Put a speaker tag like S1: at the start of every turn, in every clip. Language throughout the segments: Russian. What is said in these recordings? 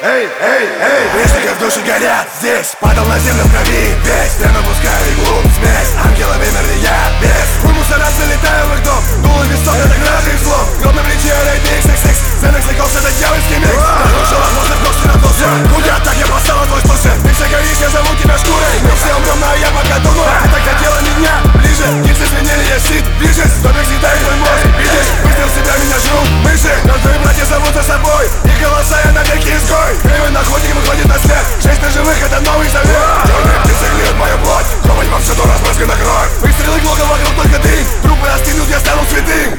S1: Грешники в душе горят здесь. Падал на землю в крови весь. Пьяно пускали глуп смесь. Ангелы вымерли, я без. Хуй мусора, залетаю в их дом. Дуло висок, это граждан их слов. Гроб на плече, рейд, XX. Ценных слегов, это дьявольский микс. Нарушил возможность, просто надулся. Куда так я поставил твой спуск. Ты все горишь, я зову тебя шкурой. Мы все умрем, но я пока думаю. Ты так хотела меня ближе. Гипсы изменили, я щит, движешь. Домик съедает твой мозг, видишь? Выстрел себя, меня жрут мыши. Мертвые братья зовут за собой. И голоса я навеки изгой. Кривый находик выходит на след. 6 ножевых, это новый завет. Черные птицы греют мою плоть. Кровать повсюду разбрызгана кровь. Выстрелы глока, вокруг только дым. Трупы остынут, я стану святым.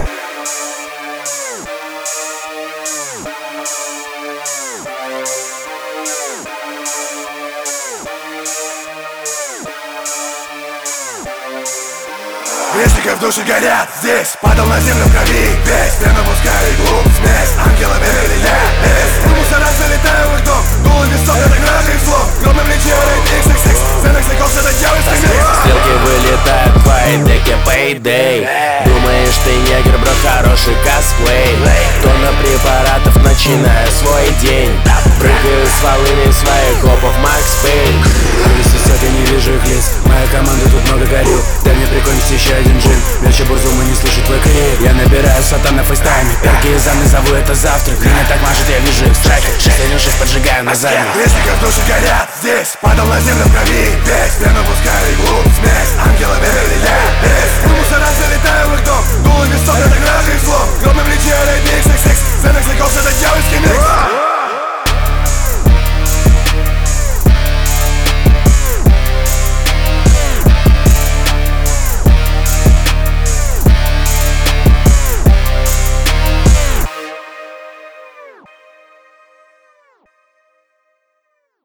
S1: Грешники в душе горят здесь. Падал на землю в крови весь. Пьяно пускали глуп смесь. Ангелы вымерли, я без. Хуй мусора, залетаю в их дом. Дуло висок, это граждан их слов. Гроб на плече, рейд, XX. Ценных слегов, это дьявольский микс.
S2: Стрелки вылетают в твоей деке, payday. Думаешь, ты негр, бро, хороший косплей. Тонна препаратов, начиная свой день. Прыгаю с волыни своих копов, Макс Пейн. Высосет, я не вижу их лиц. Моя команда тут много горил. Дай мне прикончить еще один джин. Мелче Бурзума не слышит твой крик. Я набираю сата на фейстайме. Перки из Анны зову, это завтрак. Меня так мажет, я вижу их в страйке. 616 поджигаю на заднем.
S1: Грешники в душе горят здесь. Падал на землю в крови весь. Пьяно пускали глуп смесь.